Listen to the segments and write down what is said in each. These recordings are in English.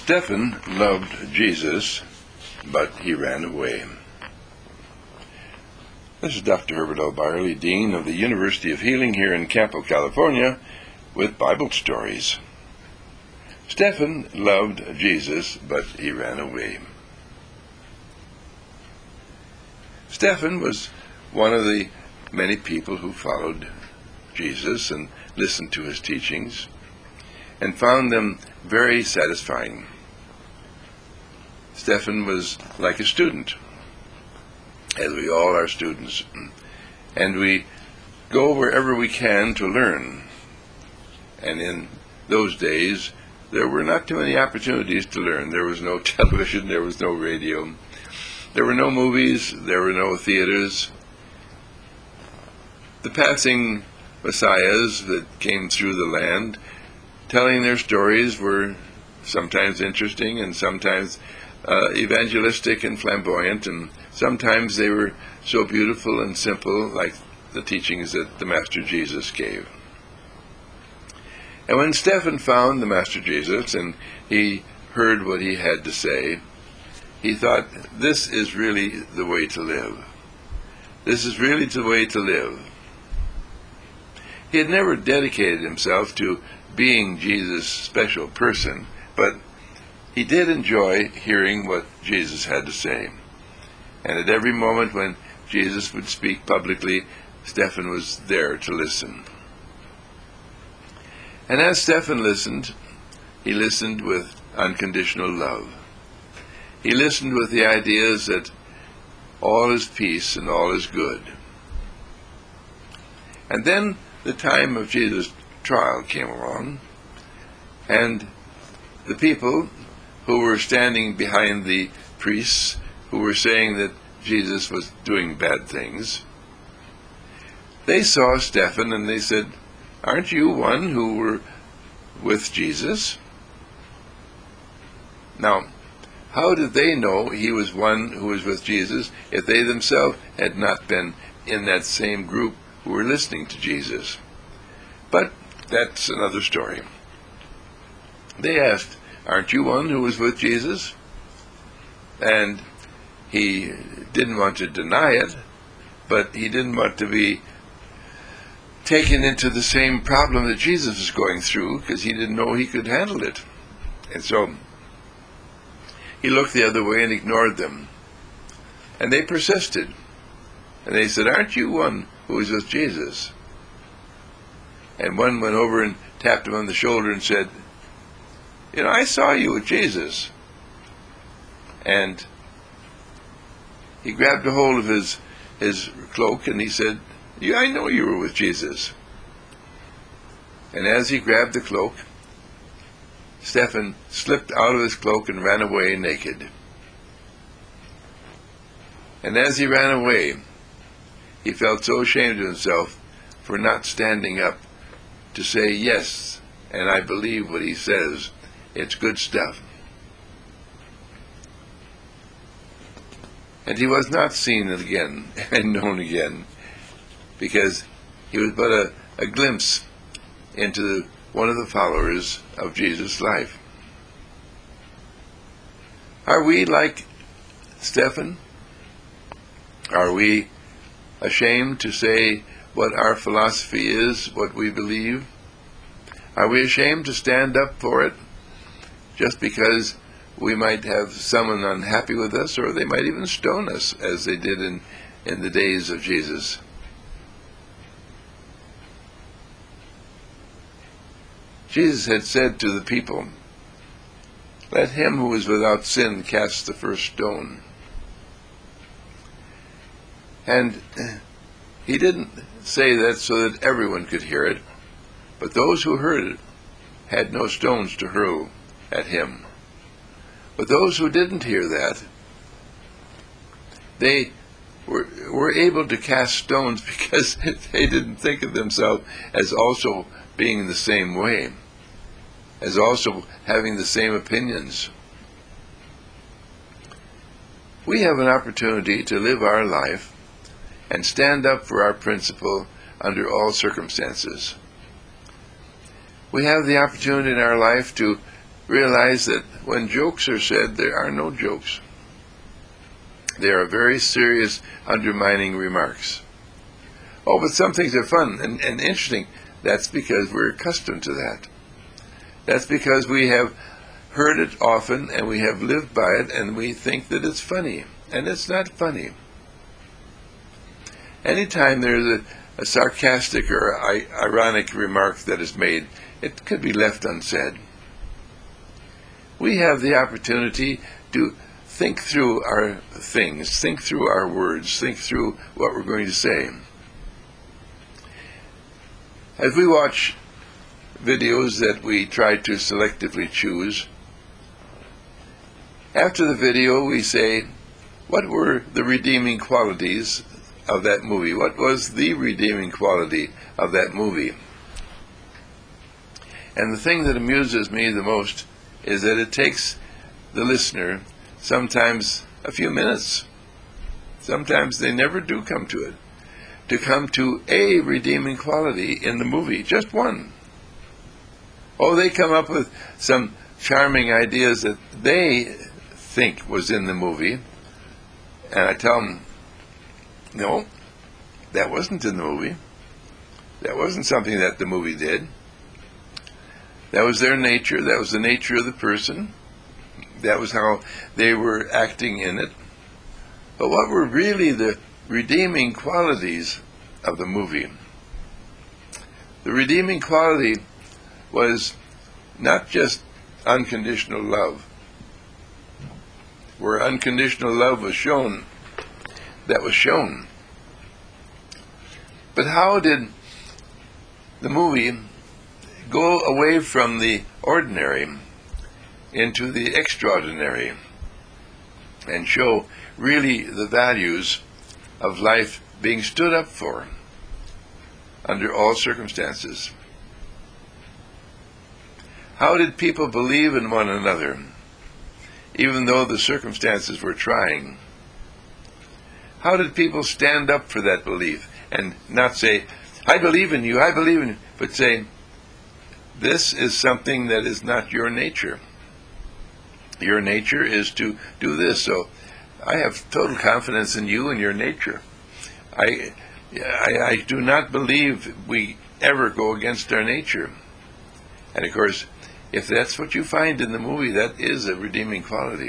Stephen loved Jesus, but he ran away. This is Dr. Herbert L. Byerly, Dean of the University of Healing here in Campo, California, with Bible stories. Stephen loved Jesus, but he ran away. Stephen was one of the many people who followed Jesus and listened to his teachings and found them very satisfying. Stephen was like a student, as we all are students, and we go wherever we can to learn. And in those days, there were not too many opportunities to learn. There was no television, there was no radio, there were no movies, there were no theaters. The passing messiahs that came through the land, telling their stories, were sometimes interesting and sometimes evangelistic and flamboyant, and sometimes they were so beautiful and simple, like the teachings that the Master Jesus gave. And when Stephen found the Master Jesus and he heard what he had to say, he thought, this is really the way to live. This is really the way to live. He had never dedicated himself to being Jesus' special person, but he did enjoy hearing what Jesus had to say. And at every moment when Jesus would speak publicly, Stephen was there to listen. And as Stephen listened, he listened with unconditional love. He listened with the ideas that all is peace and all is good. And then the time of Jesus' trial came along, and the people who were standing behind the priests, who were saying that Jesus was doing bad things, they saw Stephen and they said, aren't you one who were with Jesus? Now, how did they know he was one who was with Jesus if they themselves had not been in that same group who were listening to Jesus? But that's another story. They asked, aren't you one who was with Jesus? And he didn't want to deny it, but he didn't want to be taken into the same problem that Jesus was going through, because he didn't know he could handle it. And so he looked the other way and ignored them. And they persisted. And they said, aren't you one who was with Jesus? And one went over and tapped him on the shoulder and said, I saw you with Jesus. And he grabbed a hold of his cloak and he said, yeah, I know you were with Jesus. And as he grabbed the cloak, Stephen slipped out of his cloak and ran away naked. And as he ran away, he felt so ashamed of himself for not standing up to say, yes, and I believe what he says. It's good stuff. And he was not seen again and known again, because he was but a glimpse into one of the followers of Jesus' life. Are we like Stephen? Are we ashamed to say what our philosophy is, what we believe? Are we ashamed to stand up for it just because we might have someone unhappy with us, or they might even stone us, as they did in the days of Jesus? Jesus had said to the people, let him who is without sin cast the first stone. And he didn't say that so that everyone could hear it, but those who heard it had no stones to hurl at him. But those who didn't hear that, they were able to cast stones because they didn't think of themselves as also being in the same way, as also having the same opinions. We have an opportunity to live our life and stand up for our principle under all circumstances. We have the opportunity in our life to realize that when jokes are said, there are no jokes. They are very serious, undermining remarks. Oh, but some things are fun and interesting. That's because we're accustomed to that. That's because we have heard it often and we have lived by it, and we think that it's funny. And it's not funny. Anytime there's a sarcastic or ironic remark that is made, it could be left unsaid. We have the opportunity to think through our things, think through our words, think through what we're going to say. As we watch videos that we try to selectively choose, after the video we say, what were the redeeming qualities of that movie? What was the redeeming quality of that movie? And the thing that amuses me the most is that it takes the listener sometimes a few minutes. Sometimes they never do come to it. To come to a redeeming quality in the movie, just one. Oh, they come up with some charming ideas that they think was in the movie, and I tell them, no, that wasn't in the movie. That wasn't something that the movie did. That was their nature. That was the nature of the person. That was how they were acting in it. But what were really the redeeming qualities of the movie? The redeeming quality was not just unconditional love. Where unconditional love was shown, that was shown. But how did the movie go away from the ordinary into the extraordinary and show really the values of life being stood up for under all circumstances? How did people believe in one another, even though the circumstances were trying? How did people stand up for that belief and not say, I believe in you, but say, this is something that is not your nature. Your nature is to do this, so I have total confidence in you and your nature. I do not believe we ever go against our nature. And of course, if that's what you find in the movie, that is a redeeming quality.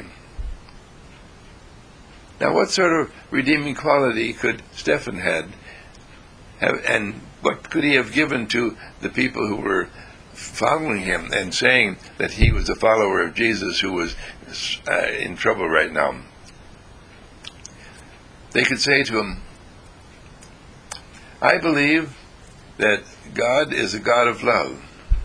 Now, what sort of redeeming quality could Stephen have, and what could he have given to the people who were following him and saying that he was a follower of Jesus who was in trouble right now? They could say to him, I believe that God is a God of love,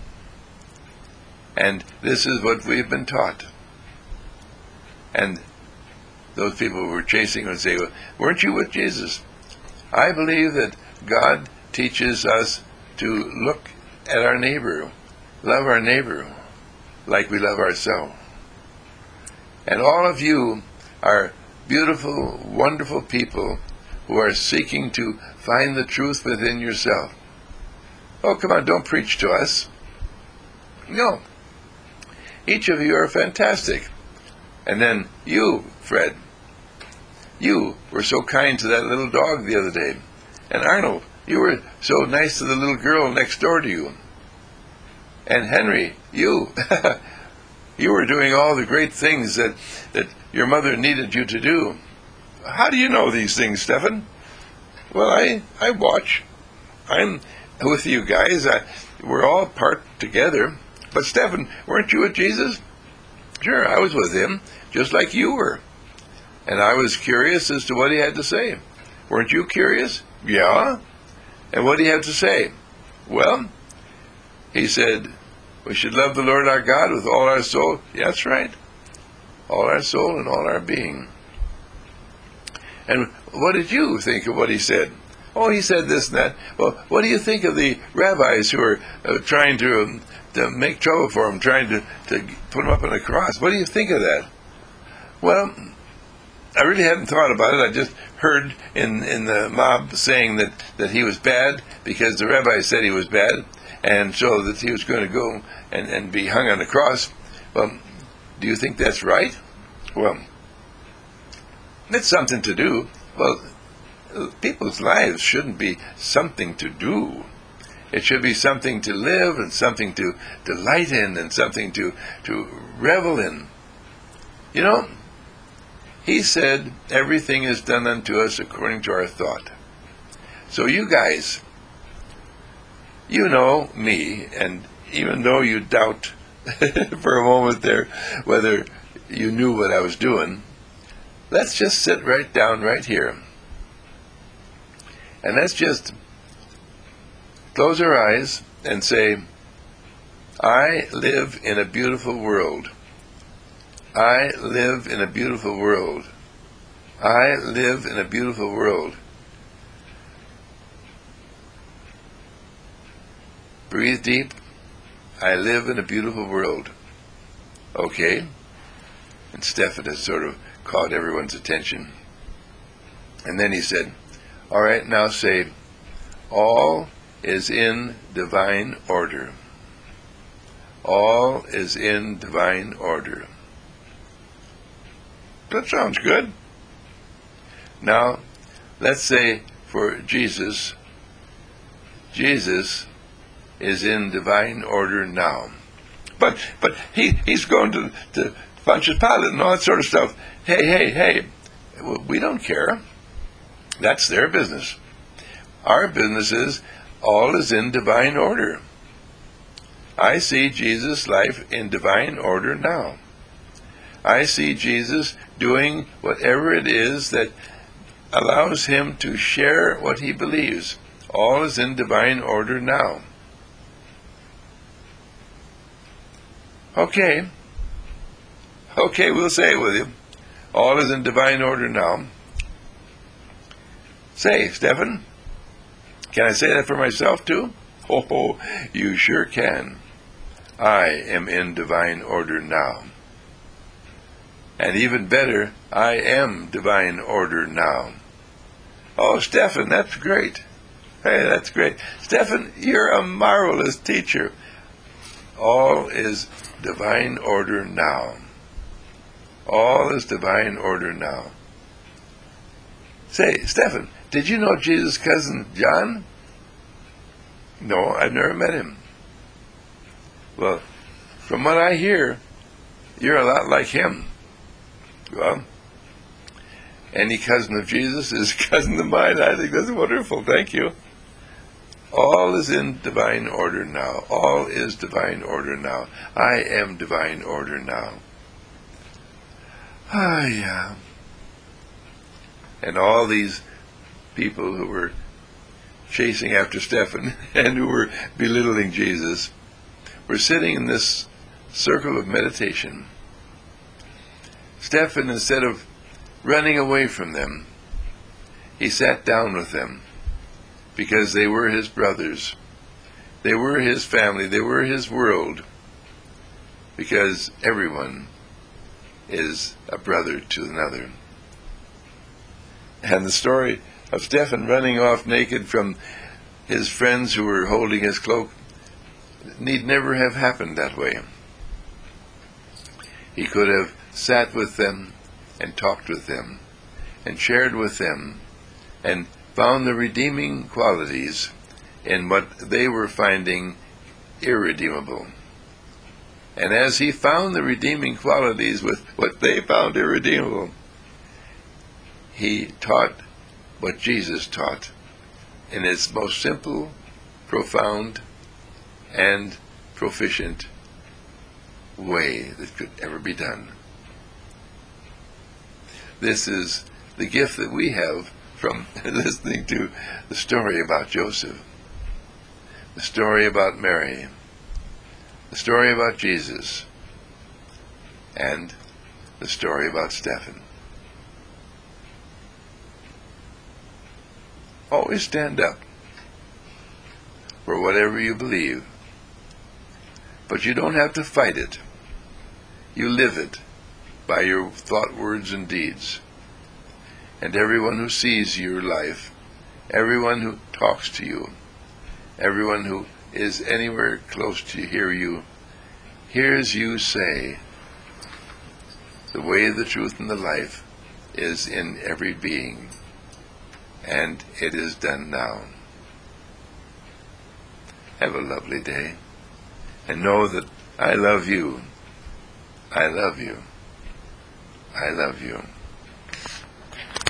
and this is what we've been taught. And those people who were chasing would say, well, weren't you with Jesus? I believe that God teaches us to look at our neighbor, love our neighbor like we love ourselves. And all of you are beautiful, wonderful people who are seeking to find the truth within yourself. Oh, come on, don't preach to us. No. Each of you are fantastic. And then you, Fred, you were so kind to that little dog the other day. And Arnold, you were so nice to the little girl next door to you. And Henry, you, you were doing all the great things that your mother needed you to do. How do you know these things, Stephen? Well, I watch. I'm with you guys. We're all part together. But Stephen, weren't you with Jesus? Sure, I was with him, just like you were. And I was curious as to what he had to say. Weren't you curious? Yeah. And what did he have to say? Well, he said, we should love the Lord our God with all our soul. Yeah, that's right. All our soul and all our being. And what did you think of what he said? Oh, he said this and that. Well, what do you think of the rabbis who are trying to make trouble for him, trying to put him up on a cross? What do you think of that? Well, I really hadn't thought about it. I just heard in the mob saying that he was bad because the rabbi said he was bad, and so that he was going to go and be hung on the cross. Well, do you think that's right? Well, it's something to do. Well, people's lives shouldn't be something to do. It should be something to live and something to delight in and something to revel in. You know, he said everything is done unto us according to our thought. So you guys, you know me, and even though you doubt for a moment there whether you knew what I was doing, let's just sit right down right here. And let's just close our eyes and say, I live in a beautiful world. I live in a beautiful world. I live in a beautiful world. Breathe deep. I live in a beautiful world. Okay? And Stephen has sort of caught everyone's attention. And then he said, all right, now say, all is in divine order. All is in divine order. That sounds good. Now, let's say for Jesus, Jesus is in divine order now. But he's going to Pontius Pilate and all that sort of stuff. Hey, we don't care. That's their business. Our business is all is in divine order. I see Jesus' life in divine order now. I see Jesus doing whatever it is that allows him to share what he believes. All is in divine order now. Okay, we'll say it with you. All is in divine order now. Say, Stephen, can I say that for myself too? Oh, you sure can. I am in divine order now. And even better, I am divine order now. Oh, Stephen, that's great. Hey, that's great. Stephen, you're a marvelous teacher. All is divine order now. All is divine order now. Say, Stephen, did you know Jesus' cousin John? No, I've never met him. Well, from what I hear, you're a lot like him. Well, any cousin of Jesus is cousin of mine. I think that's wonderful. Thank you. All is in divine order now. All is divine order now. I am divine order now. Ah, yeah. And all these people who were chasing after Stephen and who were belittling Jesus were sitting in this circle of meditation. Stephen, instead of running away from them, he sat down with them because they were his brothers. They were his family. They were his world, because everyone is a brother to another. And the story of Stephen running off naked from his friends who were holding his cloak need never have happened that way. He could have sat with them and talked with them and shared with them and found the redeeming qualities in what they were finding irredeemable. And as he found the redeeming qualities with what they found irredeemable, he taught what Jesus taught in its most simple, profound, and proficient way that could ever be done. This is the gift that we have from listening to the story about Joseph, the story about Mary, the story about Jesus, and the story about Stephen. Always stand up for whatever you believe, but you don't have to fight it. You live it by your thought, words, and deeds. And everyone who sees your life, everyone who talks to you, everyone who is anywhere close to hear you, hears you say, the way, the truth, and the life is in every being, and it is done now. Have a lovely day, and know that I love you. I love you. I love you.